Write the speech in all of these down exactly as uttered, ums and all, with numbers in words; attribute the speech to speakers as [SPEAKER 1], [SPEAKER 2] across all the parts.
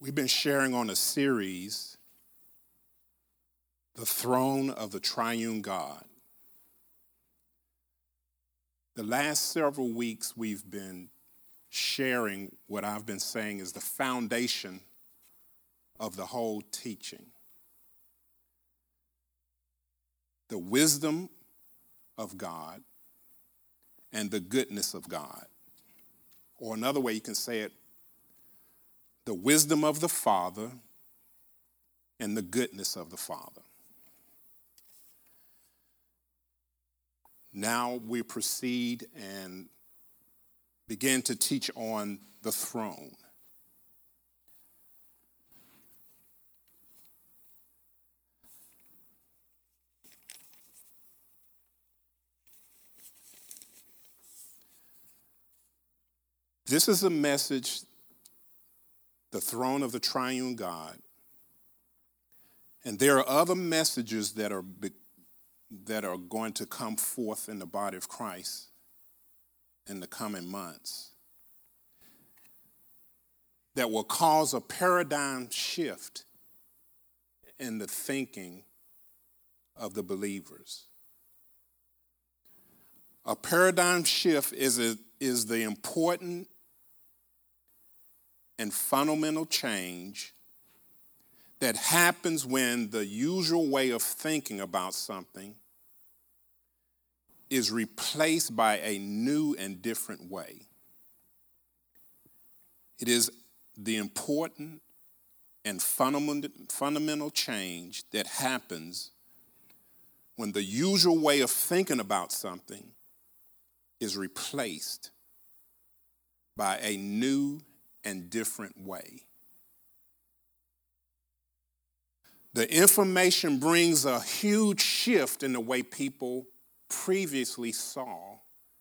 [SPEAKER 1] We've been sharing on a series, The Throne of the Triune God. The last several weeks we've been sharing what I've been saying is the foundation of the whole teaching. The wisdom of God and the goodness of God. Or another way you can say it, the wisdom of the Father and the goodness of the Father. Now we proceed and begin to teach on the throne. This is a message, the throne of the triune God. And there are other messages that are that are going to come forth in the body of Christ in the coming months that will cause a paradigm shift in the thinking of the believers. A paradigm shift is, a, is the important and fundamental change that happens when the usual way of thinking about something is replaced by a new and different way. It is the important and fundamental change that happens when the usual way of thinking about something is replaced by a new and different way. The information brings a huge shift in the way people previously saw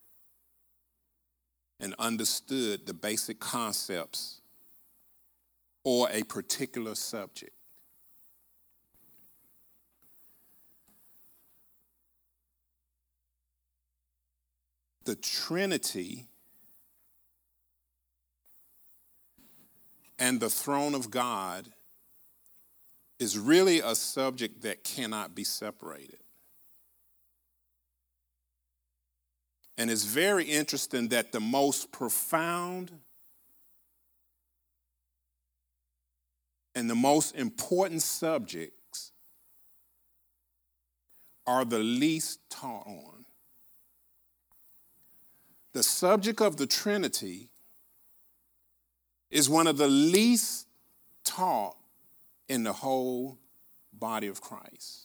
[SPEAKER 1] and understood the basic concepts or a particular subject. The Trinity and the throne of God is really a subject that cannot be separated. And it's very interesting that the most profound and the most important subjects are the least taught on. The subject of the Trinity is one of the least taught in the whole body of Christ.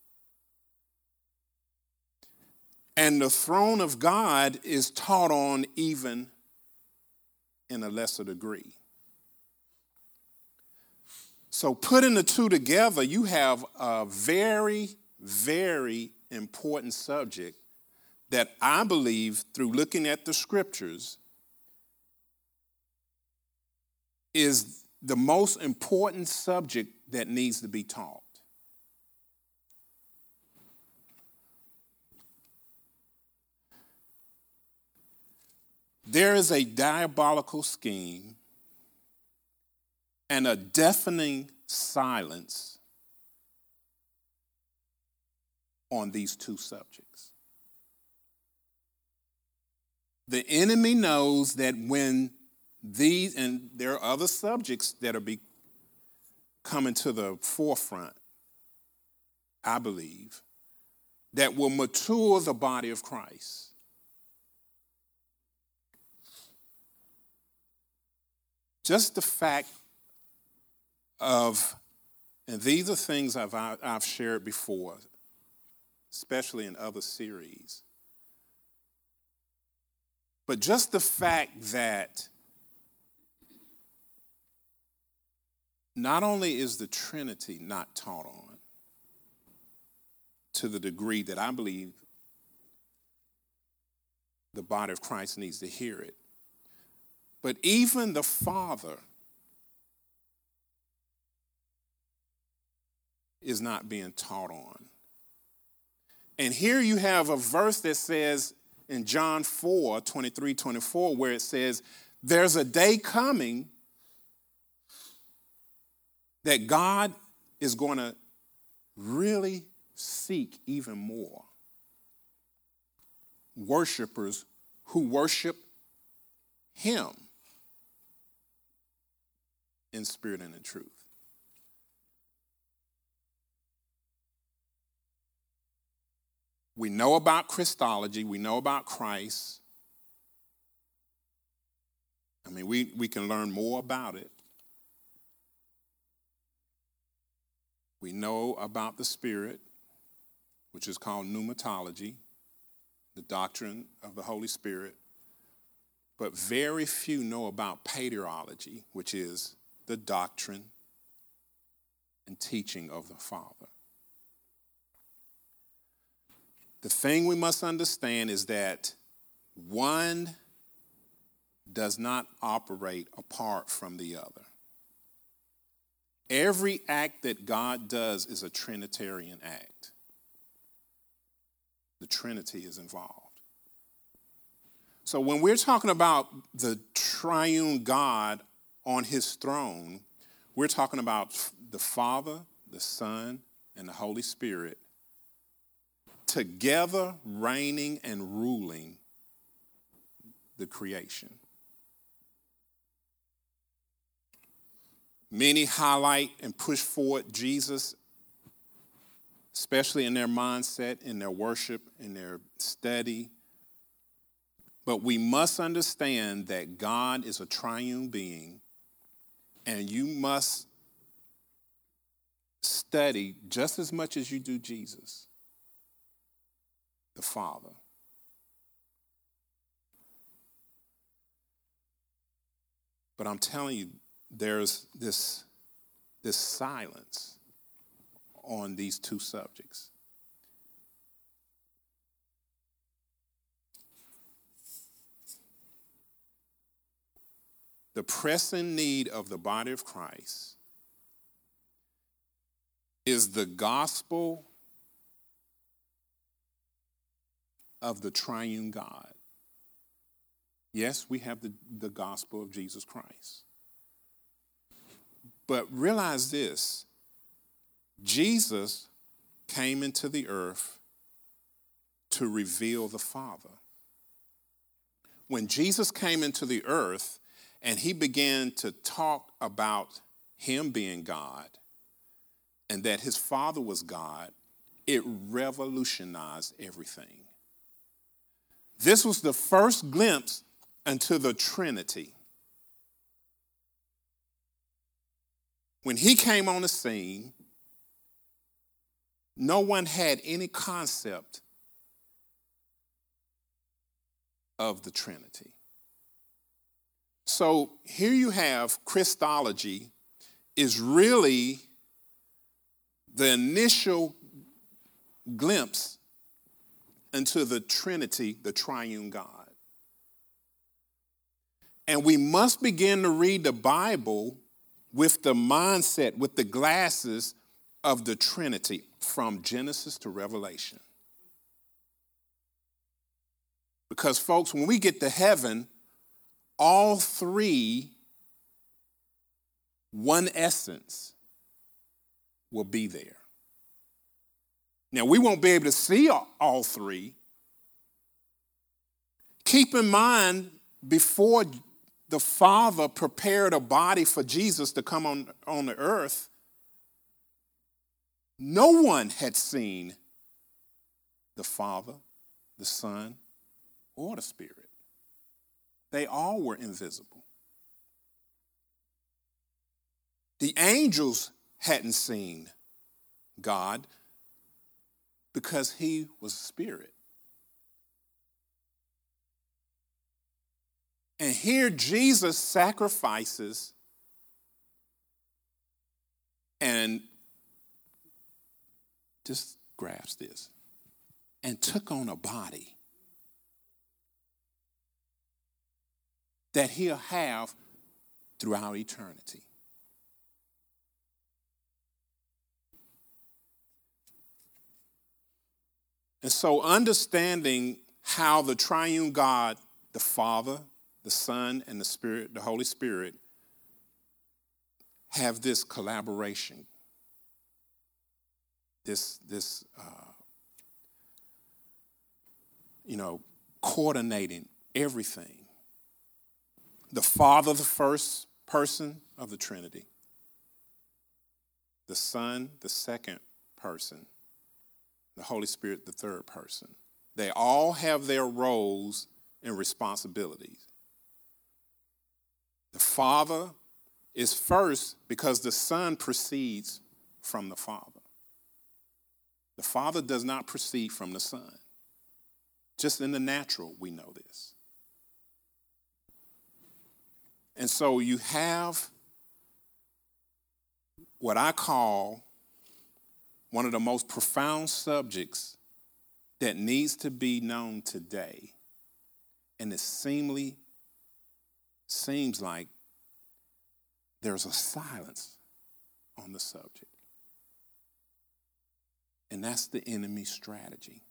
[SPEAKER 1] And the throne of God is taught on even in a lesser degree. So putting the two together, you have a very, very important subject that I believe, through looking at the scriptures, is the most important subject that needs to be taught. There is a diabolical scheme and a deafening silence on these two subjects. The enemy knows that when these, and there are other subjects that are be coming to the forefront, I believe, that will mature the body of Christ. Just the fact of, and these are things I've, I've shared before, especially in other series, but just the fact that not only is the Trinity not taught on to the degree that I believe the body of Christ needs to hear it, but even the Father is not being taught on. And here you have a verse that says in John four, twenty-three, twenty-four, where it says, there's a day coming that God is going to really seek even more worshipers who worship him in spirit and in truth. We know about Christology. We know about Christ. I mean, we, we can learn more about it. We know about the Spirit, which is called pneumatology, the doctrine of the Holy Spirit. But very few know about paterology, which is the doctrine and teaching of the Father. The thing we must understand is that one does not operate apart from the other. Every act that God does is a Trinitarian act. The Trinity is involved. So when we're talking about the triune God on his throne, we're talking about the Father, the Son, and the Holy Spirit together reigning and ruling the creation. Many highlight and push forward Jesus, especially in their mindset, in their worship, in their study. But we must understand that God is a triune being, and you must study just as much as you do Jesus, the Father. But I'm telling you, there's this, this silence on these two subjects. The pressing need of the body of Christ is the gospel of the triune God. Yes, we have the, the gospel of Jesus Christ. But realize this, Jesus came into the earth to reveal the Father. When Jesus came into the earth and he began to talk about him being God and that his Father was God, it revolutionized everything. This was the first glimpse into the Trinity. When he came on the scene, no one had any concept of the Trinity. So here you have Christology is really the initial glimpse into the Trinity, the triune God. And we must begin to read the Bible with the mindset, with the glasses of the Trinity from Genesis to Revelation. Because, folks, when we get to heaven, all three, one essence, will be there. Now, we won't be able to see all three. Keep in mind, before the Father prepared a body for Jesus to come on, on the earth, no one had seen the Father, the Son, or the Spirit. They all were invisible. The angels hadn't seen God because he was spirit. And here Jesus sacrifices and just grasp this and took on a body that he'll have throughout eternity. And so understanding how the triune God, the Father, the Son, and the Spirit, the Holy Spirit, have this collaboration, this, this uh, you know, coordinating everything. The Father, the first person of the Trinity. The Son, the second person. The Holy Spirit, the third person. They all have their roles and responsibilities. The Father is first because the Son proceeds from the Father. The Father does not proceed from the Son. Just in the natural, we know this. And so you have what I call one of the most profound subjects that needs to be known today. And it seemingly seems like there's a silence on the subject. And that's the enemy's strategy.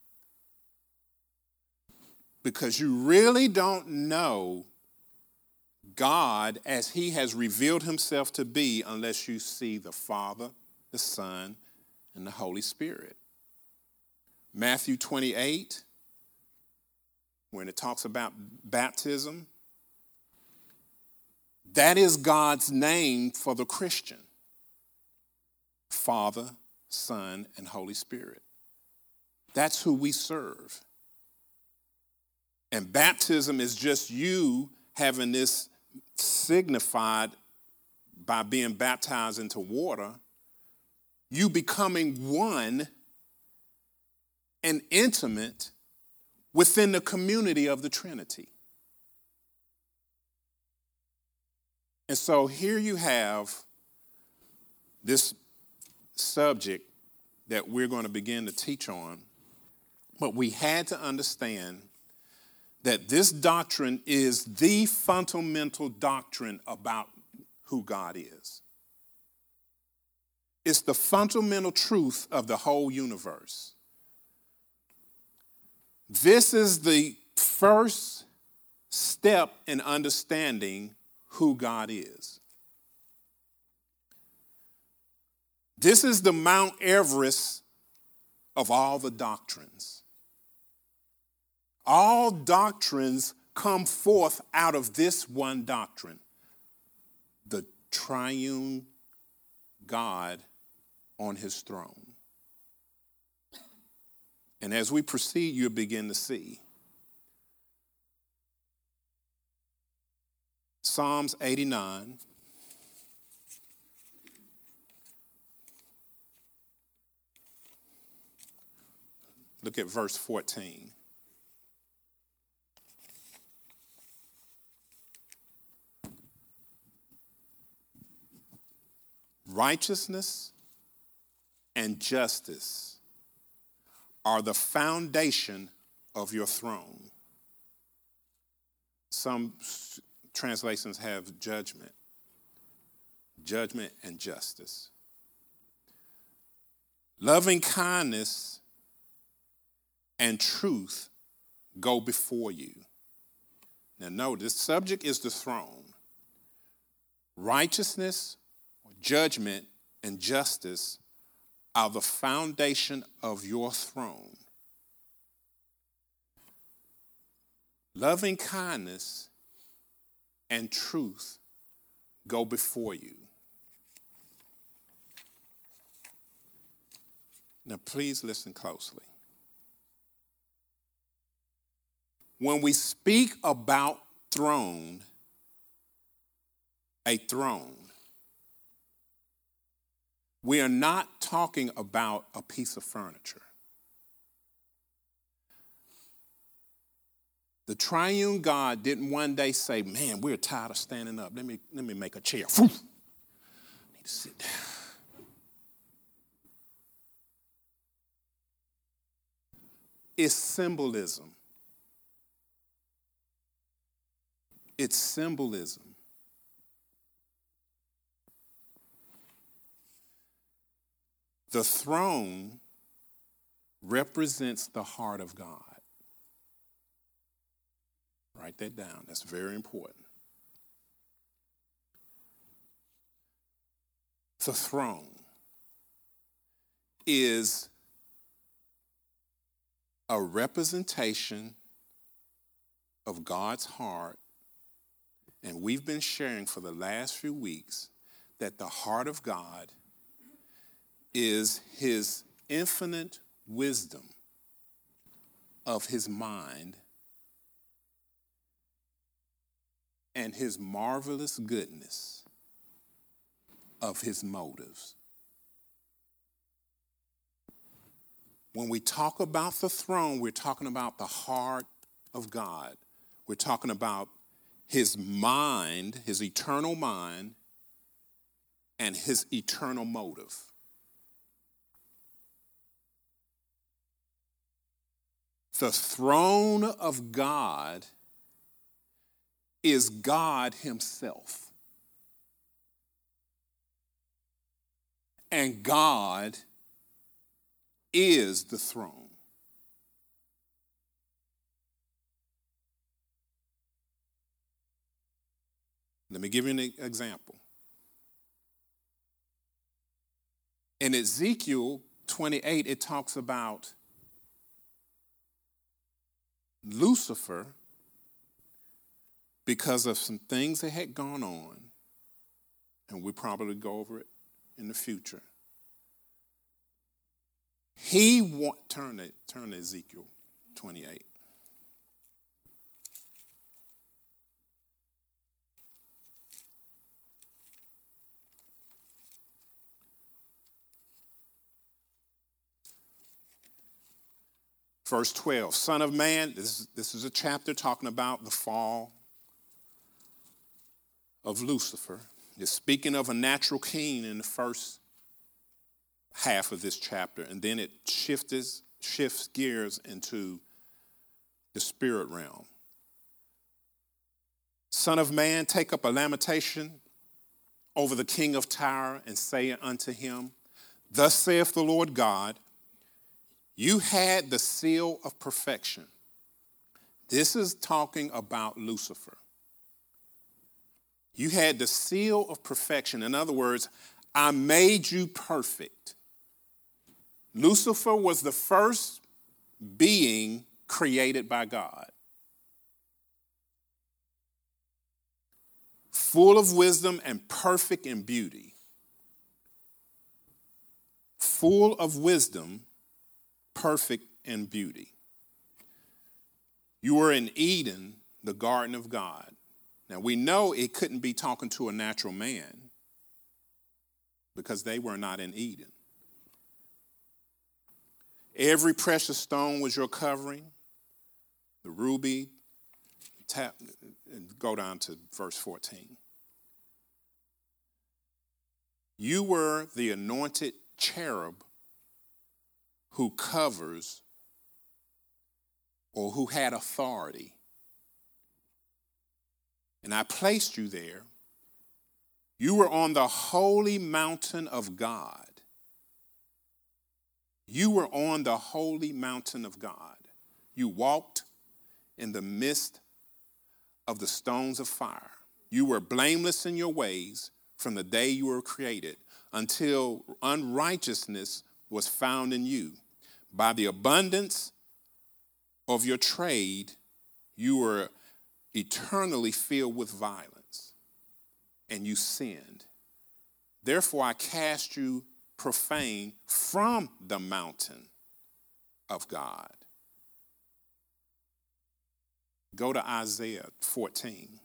[SPEAKER 1] Because you really don't know God as he has revealed himself to be unless you see the Father, the Son, and the Holy Spirit. Matthew twenty-eight, when it talks about baptism, that is God's name for the Christian. Father, Son, and Holy Spirit. That's who we serve. And baptism is just you having this signified by being baptized into water, you becoming one and intimate within the community of the Trinity. And so here you have this subject that we're going to begin to teach on, but we had to understand that this doctrine is the fundamental doctrine about who God is. It's the fundamental truth of the whole universe. This is the first step in understanding who God is. This is the Mount Everest of all the doctrines. All doctrines come forth out of this one doctrine, the triune God on his throne. And as we proceed, you'll begin to see. Psalms eighty-nine. Look at verse fourteen. Righteousness and justice are the foundation of your throne. Some translations have judgment. Judgment and justice. Loving kindness and truth go before you. Now note, this subject is the throne. Righteousness, judgment, and justice are the foundation of your throne. Loving kindness and truth go before you. Now, please listen closely. When we speak about throne, a throne, we are not talking about a piece of furniture. The triune God didn't one day say, man, we're tired of standing up. Let me, let me make a chair. I need to sit down. It's symbolism. It's symbolism. The throne represents the heart of God. Write that down. That's very important. The throne is a representation of God's heart, and we've been sharing for the last few weeks that the heart of God is his infinite wisdom of his mind and his marvelous goodness of his motives. When we talk about the throne, we're talking about the heart of God. We're talking about his mind, his eternal mind, and his eternal motive. The throne of God is God himself. And God is the throne. Let me give you an example. In Ezekiel twenty-eight, it talks about Lucifer, because of some things that had gone on, and we'll probably go over it in the future. He want turn to turn to Ezekiel twenty-eight. Verse twelve, Son of man, this, this is a chapter talking about the fall of Lucifer. It's speaking of a natural king in the first half of this chapter, and then it shifts, shifts gears into the spirit realm. Son of man, take up a lamentation over the king of Tyre and say unto him, Thus saith the Lord God, you had the seal of perfection. This is talking about Lucifer. You had the seal of perfection. In other words, I made you perfect. Lucifer was the first being created by God. Full of wisdom and perfect in beauty. Full of wisdom, perfect in beauty. You were in Eden, the garden of God. Now we know it couldn't be talking to a natural man because they were not in Eden. Every precious stone was your covering. The ruby, tap, and go down to verse fourteen. You were the anointed cherub who covers or who had authority. And I placed you there. You were on the holy mountain of God. You were on the holy mountain of God. You walked in the midst of the stones of fire. You were blameless in your ways from the day you were created until unrighteousness was found in you. By the abundance of your trade, you were eternally filled with violence, and you sinned. Therefore, I cast you profane from the mountain of God. Go to Isaiah fourteen.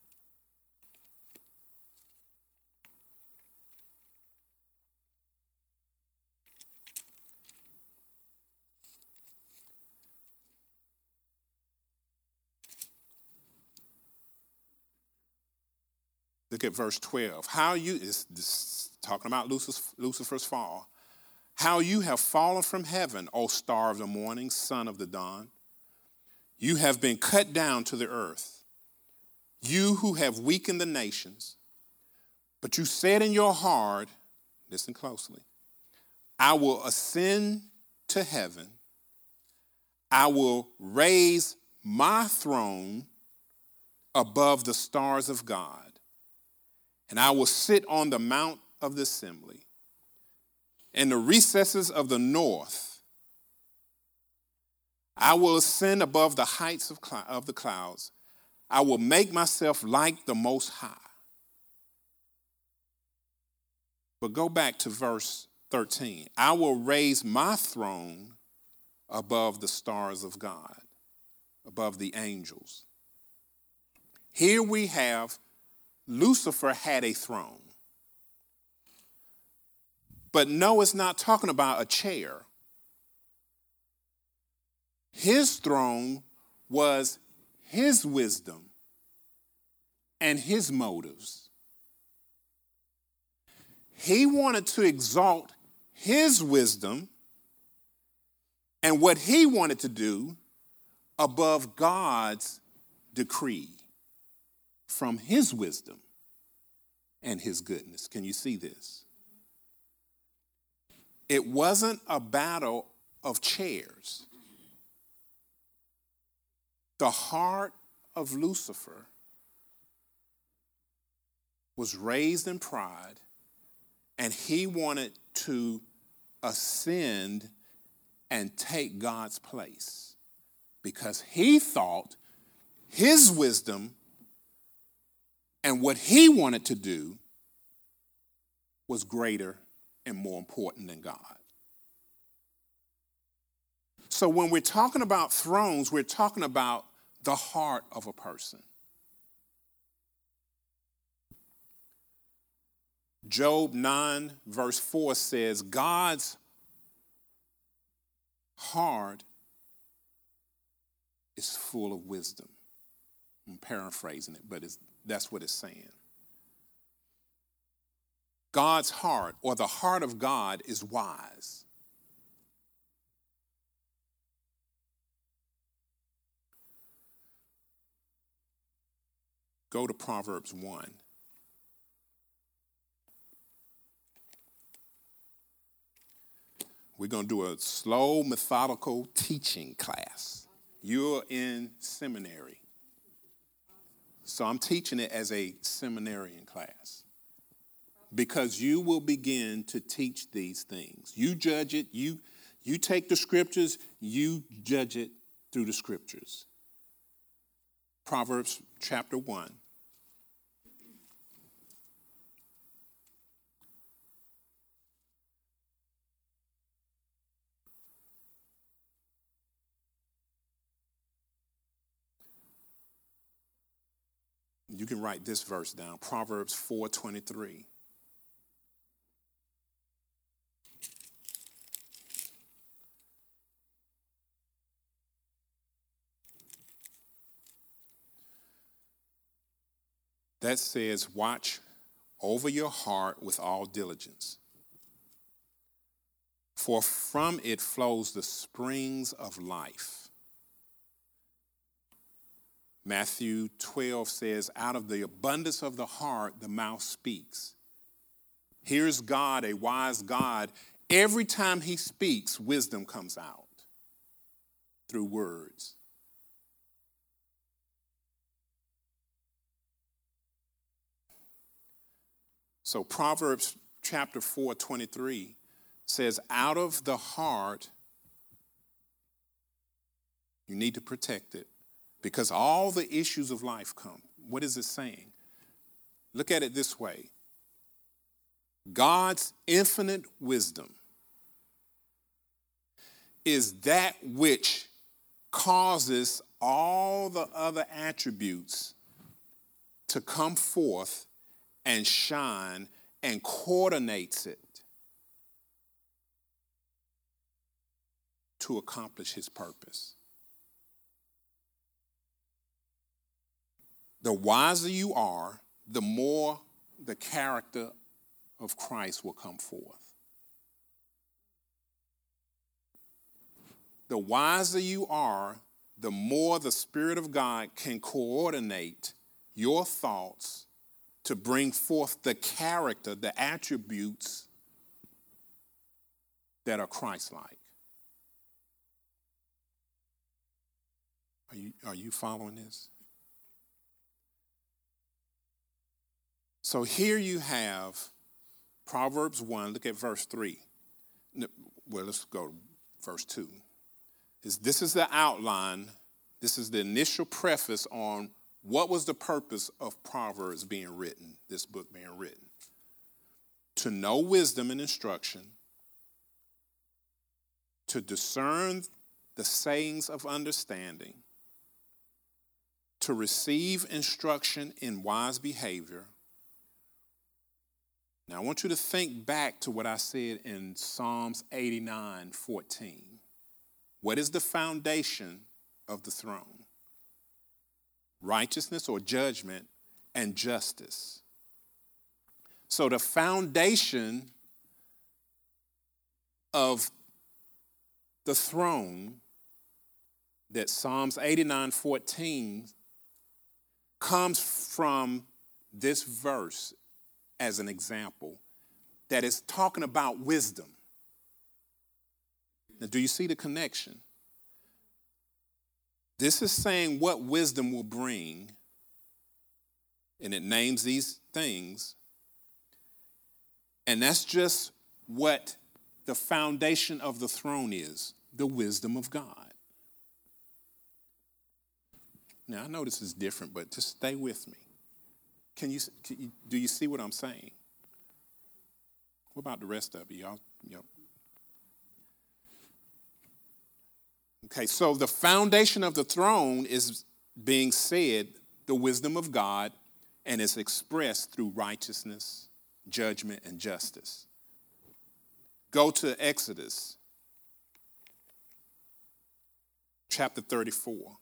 [SPEAKER 1] Look at verse twelve. How you, is this talking about Lucifer's fall. How you have fallen from heaven, O star of the morning, son of the dawn. You have been cut down to the earth. You who have weakened the nations. But you said in your heart, listen closely, I will ascend to heaven. I will raise my throne above the stars of God. And I will sit on the mount of the assembly, in the recesses of the north, I will ascend above the heights of, cl- of the clouds. I will make myself like the Most High. But go back to verse thirteen. I will raise my throne above the stars of God, above the angels. Here we have Lucifer had a throne. But no, it's not talking about a chair. His throne was his wisdom and his motives. He wanted to exalt his wisdom and what he wanted to do above God's decree from his wisdom and his goodness. Can you see this? It wasn't a battle of chairs. The heart of Lucifer was raised in pride, and he wanted to ascend and take God's place because he thought his wisdom and what he wanted to do was greater and more important than God. So when we're talking about thrones, we're talking about the heart of a person. Job nine verse four says, God's heart is full of wisdom. I'm paraphrasing it, but it's, that's what it's saying. God's heart, or the heart of God, is wise. Go to Proverbs one. We're going to do a slow, methodical teaching class. You're in seminary. So I'm teaching it as a seminarian class because you will begin to teach these things. You judge it. You, you take the scriptures. You judge it through the scriptures. Proverbs chapter one. You can write this verse down, Proverbs four twenty-three. That says, watch over your heart with all diligence, for from it flows the springs of life. Matthew twelve says, out of the abundance of the heart, the mouth speaks. Here's God, a wise God. Every time he speaks, wisdom comes out through words. So Proverbs chapter four twenty-three says, out of the heart, you need to protect it. Because all the issues of life come. What is it saying? Look at it this way. God's infinite wisdom is that which causes all the other attributes to come forth and shine and coordinates it to accomplish his purpose. The wiser you are, the more the character of Christ will come forth. The wiser you are, the more the Spirit of God can coordinate your thoughts to bring forth the character, the attributes that are Christ-like. Are you, are you following this? So here you have Proverbs one, look at verse three. Well, let's go to verse two. This is the outline. This is the initial preface on what was the purpose of Proverbs being written, this book being written. To know wisdom and instruction, to discern the sayings of understanding, to receive instruction in wise behavior. Now, I want you to think back to what I said in Psalms eighty-nine fourteen. What is the foundation of the throne? Righteousness or judgment and justice. So the foundation of the throne that Psalms eighty-nine fourteen comes from this verse as an example that is talking about wisdom. Now, do you see the connection? This is saying what wisdom will bring, and it names these things, and that's just what the foundation of the throne is, the wisdom of God. Now, I know this is different, but just stay with me. Can you, can you do you see what I'm saying? What about the rest of you? Y'all, y'all? Okay, so the foundation of the throne is being said, the wisdom of God, and it's expressed through righteousness, judgment, and justice. Go to Exodus chapter thirty-four.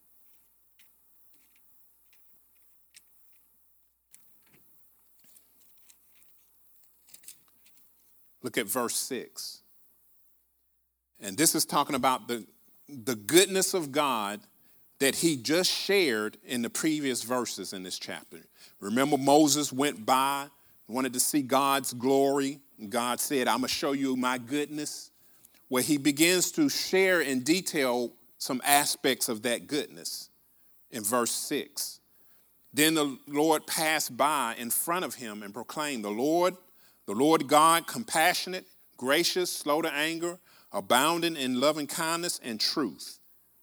[SPEAKER 1] Look at verse six. And this is talking about the, the goodness of God that he just shared in the previous verses in this chapter. Remember, Moses went by, wanted to see God's glory. And God said, I'm going to show you my goodness. Where he begins to share in detail some aspects of that goodness in verse six. Then the Lord passed by in front of him and proclaimed, the Lord, the Lord God, compassionate, gracious, slow to anger, abounding in loving kindness and truth.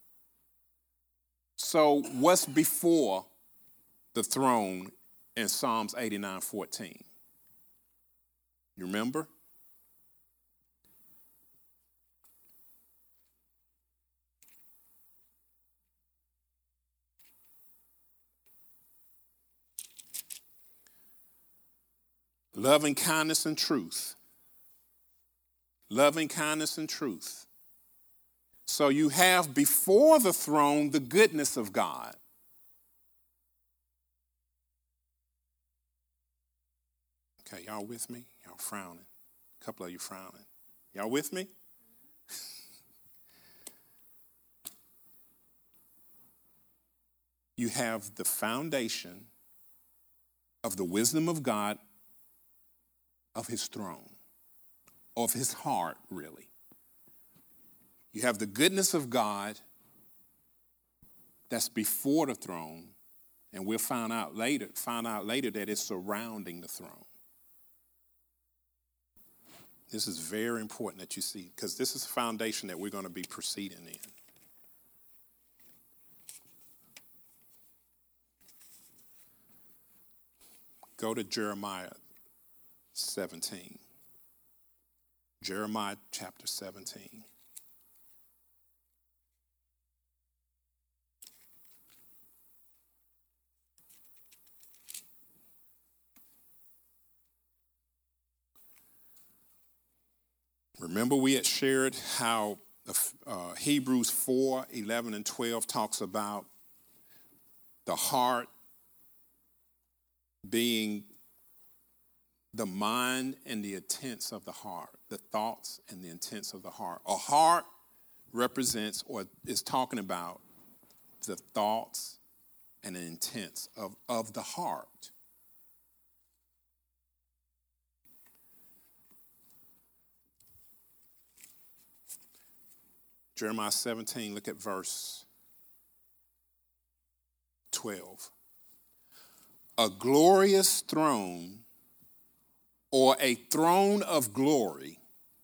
[SPEAKER 1] So what's before the throne in Psalms eighty-nine fourteen? You remember? Loving kindness and truth. Loving kindness and truth. So you have before the throne the goodness of God. Okay, y'all with me? Y'all frowning. A couple of you frowning. Y'all with me? You have the foundation of the wisdom of God, of his throne, of his heart, really. You have the goodness of God that's before the throne, and we'll find out later, find out later that it's surrounding the throne. This is very important that you see, because this is the foundation that we're going to be proceeding in. Go to Jeremiah seventeen. Jeremiah chapter seventeen. Remember, we had shared how uh, Hebrews four, eleven, and twelve talks about the heart being the mind and the intents of the heart, the thoughts and the intents of the heart. A heart represents or is talking about the thoughts and the intents of, of the heart. Jeremiah seventeen, look at verse twelve. A glorious throne or a throne of glory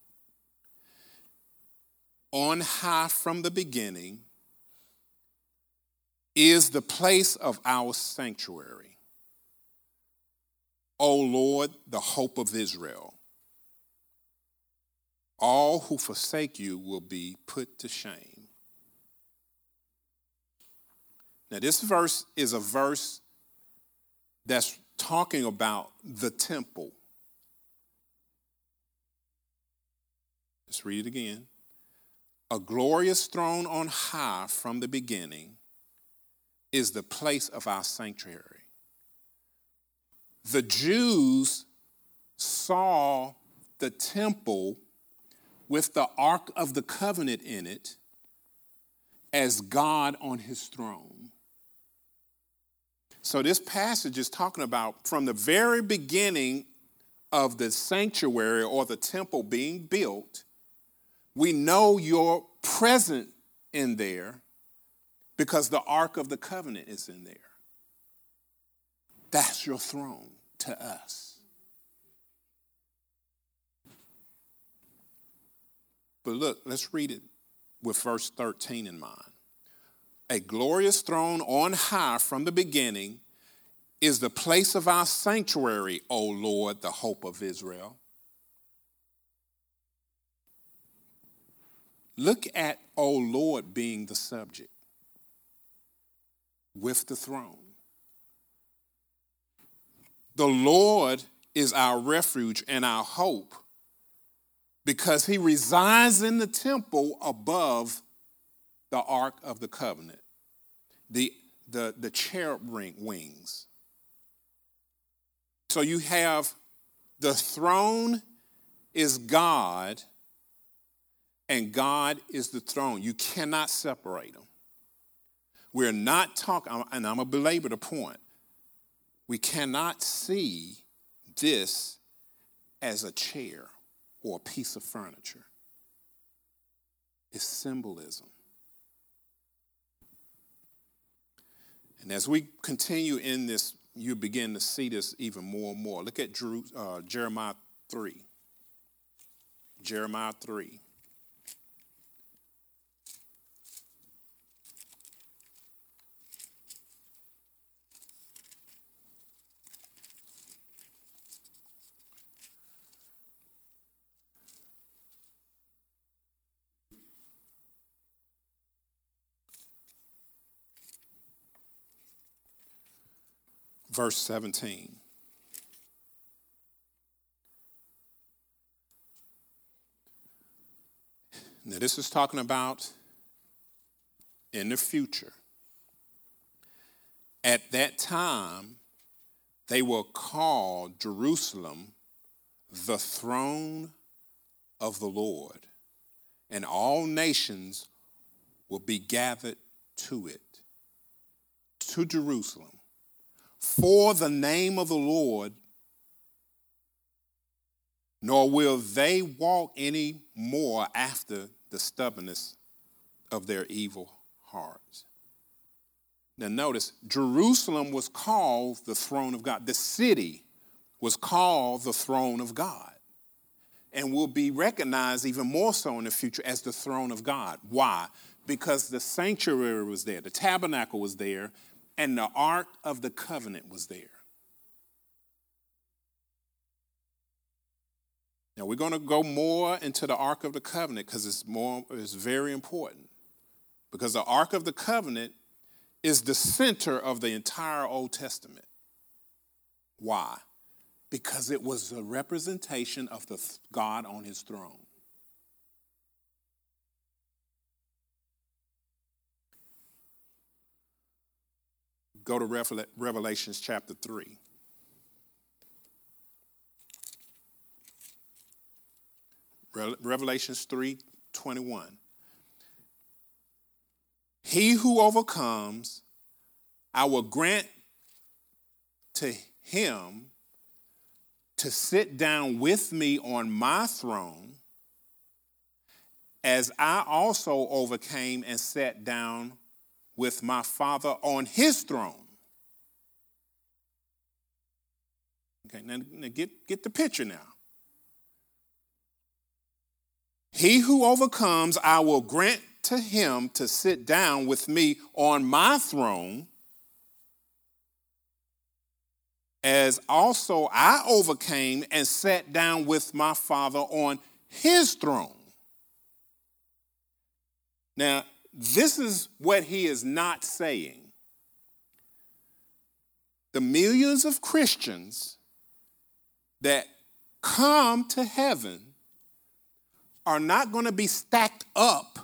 [SPEAKER 1] on high from the beginning is the place of our sanctuary. O Lord, the hope of Israel. All who forsake you will be put to shame. Now, this verse is a verse that's talking about the temple. Let's read it again. A glorious throne on high from the beginning is the place of our sanctuary. The Jews saw the temple with the Ark of the Covenant in it as God on his throne. So this passage is talking about from the very beginning of the sanctuary or the temple being built, we know you're present in there because the Ark of the Covenant is in there. That's your throne to us. But look, let's read it with verse thirteen in mind. A glorious throne on high from the beginning is the place of our sanctuary, O Lord, the hope of Israel. Look at O Lord being the subject with the throne. The Lord is our refuge and our hope because he resides in the temple above the Ark of the Covenant, the, the, the cherub wings. So you have the throne is God and God is the throne. You cannot separate them. We're not talking, and I'm going to belabor the point. We cannot see this as a chair or a piece of furniture. It's symbolism. And as we continue in this, you begin to see this even more and more. Look at Drew, uh, Jeremiah three. Jeremiah three. Verse seventeen. Now, this is talking about in the future. At that time, they will call Jerusalem the throne of the Lord, and all nations will be gathered to it, to Jerusalem. For the name of the Lord, nor will they walk any more after the stubbornness of their evil hearts. Now notice, Jerusalem was called the throne of God. The city was called the throne of God and will be recognized even more so in the future as the throne of God. Why? Because the sanctuary was there, the tabernacle was there, and the Ark of the Covenant was there. Now we're going to go more into the Ark of the Covenant because it's more, it's very important. Because the Ark of the Covenant is the center of the entire Old Testament. Why? Because it was a representation of the God on his throne. Go to Revelations chapter three. Revelations three twenty-one. He who overcomes, I will grant to him to sit down with me on my throne, as I also overcame and sat down with my Father on his throne. Okay, now, now get, get the picture now. He who overcomes, I will grant to him to sit down with me on my throne, as also I overcame and sat down with my Father on his throne. Now, this is what he is not saying. The millions of Christians that come to heaven are not going to be stacked up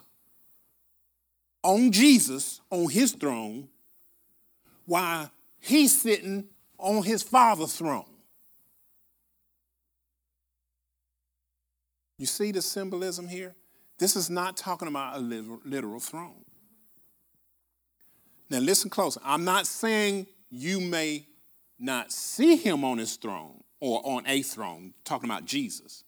[SPEAKER 1] on Jesus, on his throne, while he's sitting on his Father's throne. You see the symbolism here? This is not talking about a literal, literal throne. Now listen close. I'm not saying you may not see him on his throne or on a throne, talking about Jesus.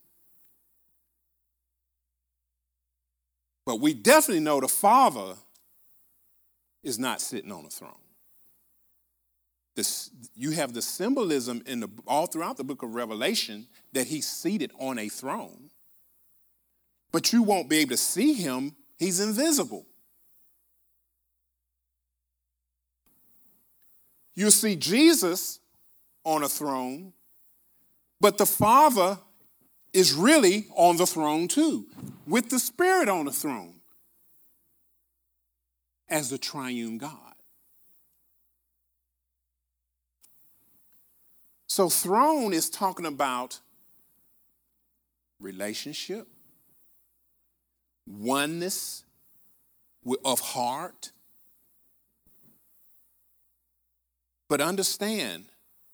[SPEAKER 1] But we definitely know the Father is not sitting on a throne. This, you have the symbolism in the, all throughout the book of Revelation that he's seated on a throne. But you won't be able to see him. He's invisible. You'll see Jesus on a throne, but the Father is really on the throne too, with the Spirit on the throne as the triune God. So throne is talking about relationship, oneness of heart. But understand,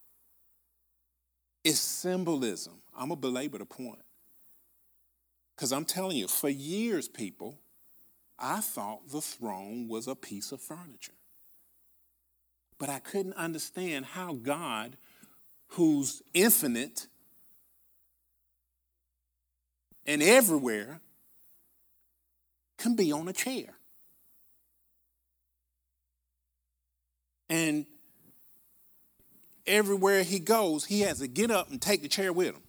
[SPEAKER 1] it's symbolism. I'm going to belabor the point. Because I'm telling you, for years, people, I thought the throne was a piece of furniture. But I couldn't understand how God, who's infinite and everywhere, can be on a chair. And everywhere he goes, he has to get up and take the chair with him.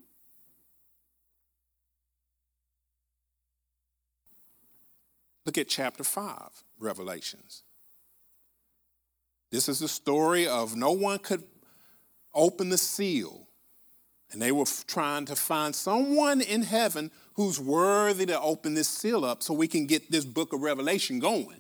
[SPEAKER 1] Look at chapter five, Revelations. This is the story of no one could open the seal. And they were trying to find someone in heaven who's worthy to open this seal up so we can get this book of Revelation going.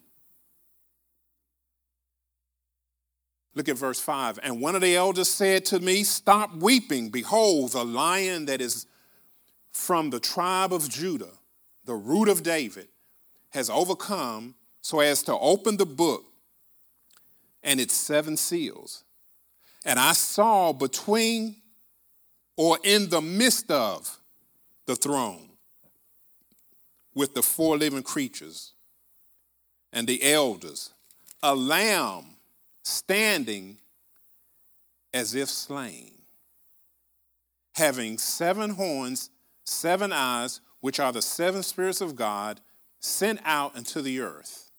[SPEAKER 1] Look at verse five. And one of the elders said to me, stop weeping. Behold, the lion that is from the tribe of Judah, the root of David, has overcome so as to open the book and its seven seals. And I saw between or in the midst of the throne with the four living creatures and the elders, a lamb standing as if slain, having seven horns, seven eyes, which are the seven spirits of God, sent out into the earth.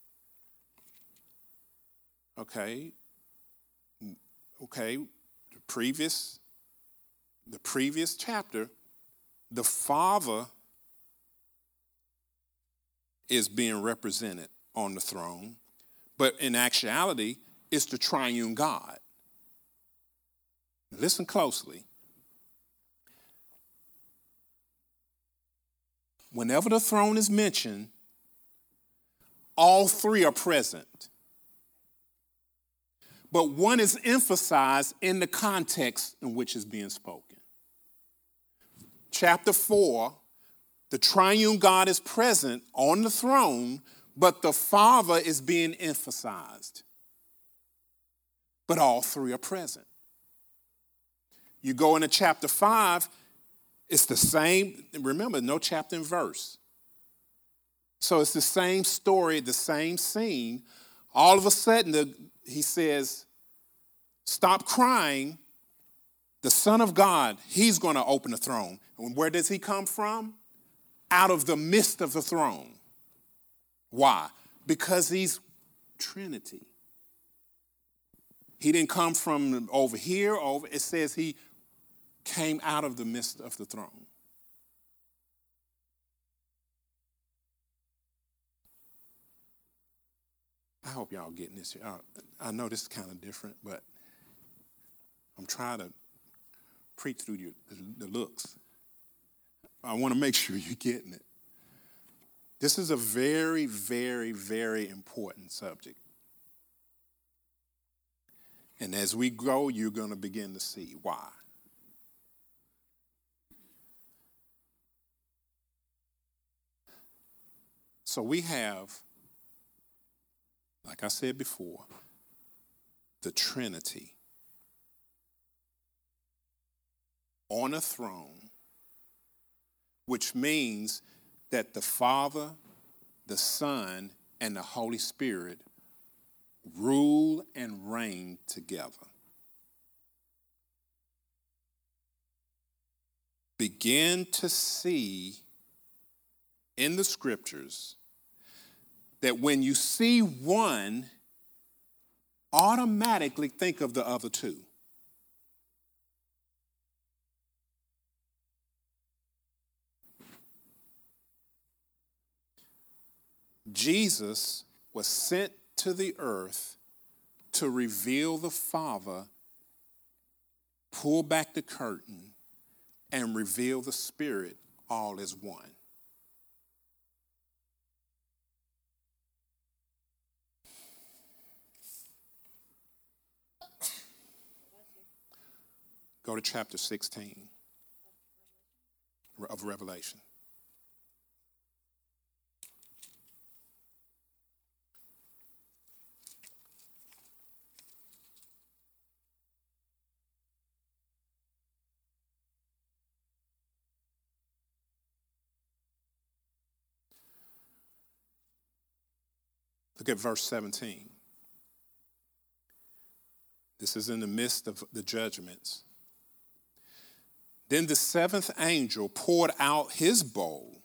[SPEAKER 1] Okay. Okay. The previous, the previous chapter, the Father is being represented on the throne, but in actuality, it's the triune God. Listen closely. Whenever the throne is mentioned, all three are present. But one is emphasized in the context in which it's being spoken. Chapter four, the triune God is present on the throne, but the Father is being emphasized. But all three are present. You go into chapter five, it's the same. Remember, no chapter and verse. So it's the same story, the same scene. All of a sudden, the, he says, stop crying. The Son of God, he's going to open the throne. And where does he come from? Out of the midst of the throne. Why? Because he's Trinity. He didn't come from over here, over. It says he came out of the midst of the throne. I hope y'all getting this. I know this is kind of different, but I'm trying to preach through your, the looks. I want to make sure you're getting it. This is a very, very, very important subject. And as we go, you're going to begin to see why. So we have, like I said before, the Trinity on a throne, which means that the Father, the Son, and the Holy Spirit rule and reign together. Begin to see in the scriptures that when you see one, automatically think of the other two. Jesus was sent to the earth to reveal the Father, pull back the curtain, and reveal the Spirit all as one. Go to chapter sixteen of Revelation. Look at verse seventeen. This is in the midst of the judgments. Then the seventh angel poured out his bowl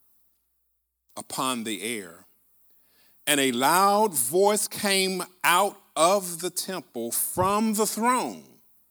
[SPEAKER 1] upon the air, and a loud voice came out of the temple from the throne,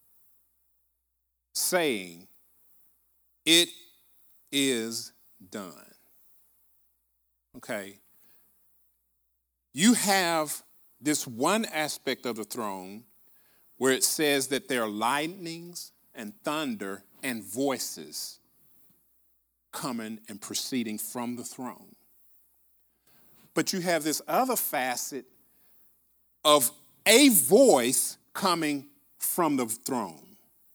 [SPEAKER 1] saying, "It is done." Okay. You have this one aspect of the throne where it says that there are lightnings and thunder and voices coming and proceeding from the throne. But you have this other facet of a voice coming from the throne.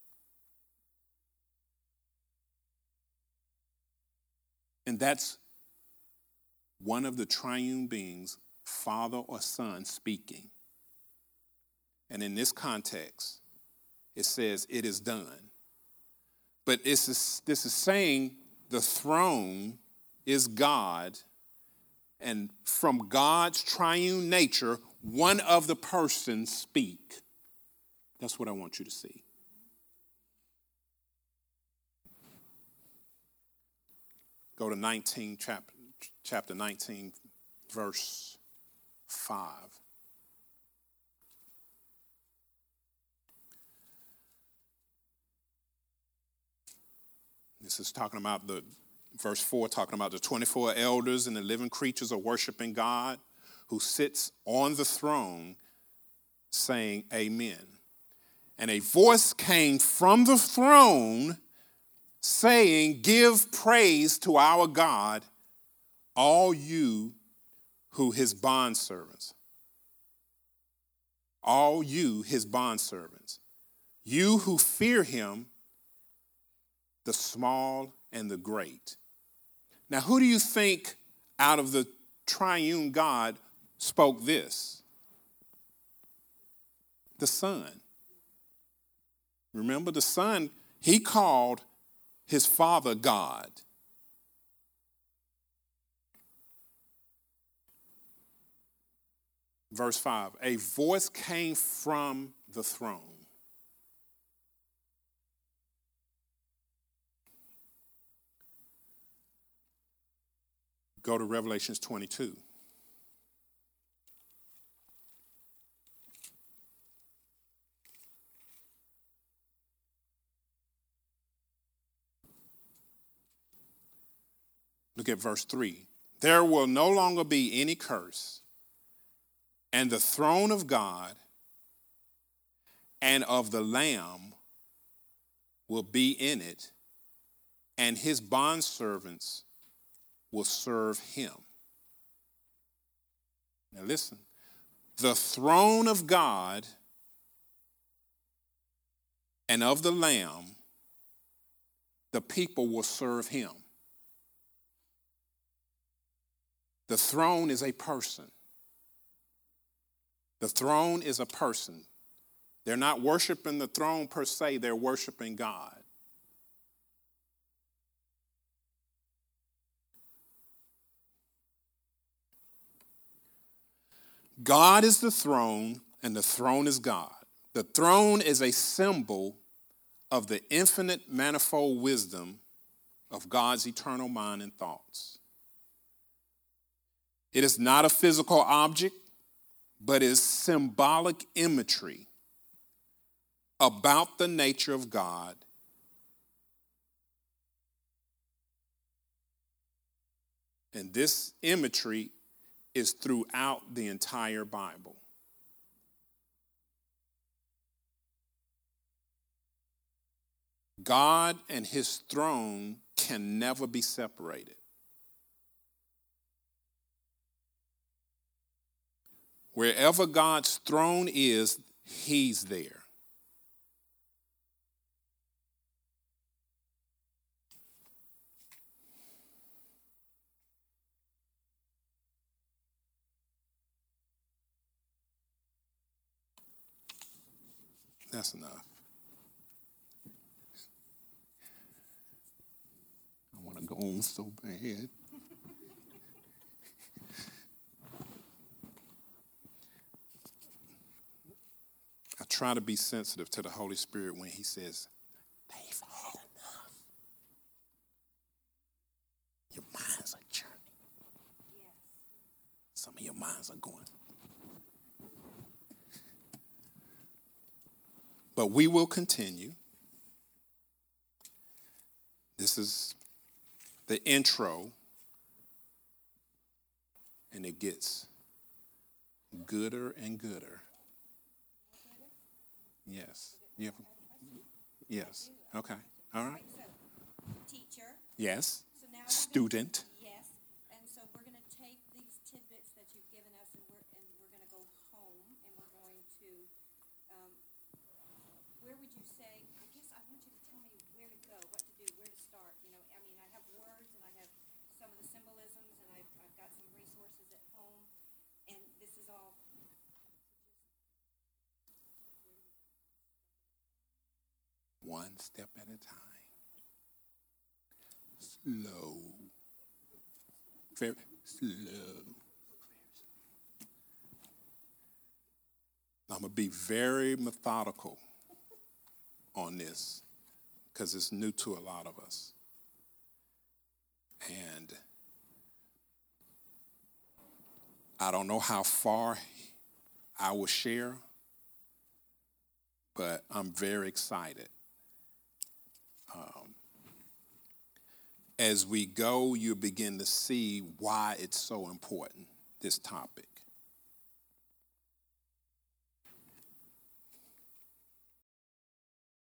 [SPEAKER 1] And that's one of the triune beings, Father or Son, speaking. And in this context, it says, "It is done." But this is, this is saying the throne is God, and from God's triune nature, one of the persons speak. That's what I want you to see. Go to nineteen, chapter, chapter nineteen, verse five. This is talking about the, verse four, talking about the twenty-four elders and the living creatures are worshiping God who sits on the throne, saying, "Amen." And a voice came from the throne saying, "Give praise to our God, all you who his bondservants. All you his bondservants. You who fear him, the small and the great." Now, who do you think out of the triune God spoke this? The Son. Remember, the Son, he called his Father God. Verse five, a voice came from the throne. Go to Revelation twenty-two. Look at verse three. There will no longer be any curse, and the throne of God and of the Lamb will be in it, and his bondservants will serve him. Now listen, the throne of God and of the Lamb, the people will serve him. The throne is a person. The throne is a person. They're not worshiping the throne per se, they're worshiping God. God is the throne, and the throne is God. The throne is a symbol of the infinite manifold wisdom of God's eternal mind and thoughts. It is not a physical object, but is symbolic imagery about the nature of God and this imagery is throughout the entire Bible. God and his throne can never be separated. Wherever God's throne is, he's there. That's enough. I want to go on so bad. I try to be sensitive to the Holy Spirit when he says, they've had enough. Your minds are churning. Yes. Some of your minds are going. But we will continue. This is the intro, and it gets gooder and gooder. Yes. You have, yes. Okay. All right.
[SPEAKER 2] Teacher.
[SPEAKER 1] Yes.
[SPEAKER 2] So now
[SPEAKER 1] student.
[SPEAKER 2] Gonna, yes. And so we're going to take these tidbits that you've given us, and we're and we're going to go home, and we're going to. Um, where would you say? I guess I want you to tell me where to go, what to do, where to start. You know, I mean, I have words, and I have some of the symbolisms, and I've I've got some resources at home, and this is all.
[SPEAKER 1] One step at a time. Slow. Very slow. I'm going to be very methodical on this because it's new to a lot of us. And I don't know how far I will share, but I'm very excited. Um, as we go, you begin to see why it's so important, this topic.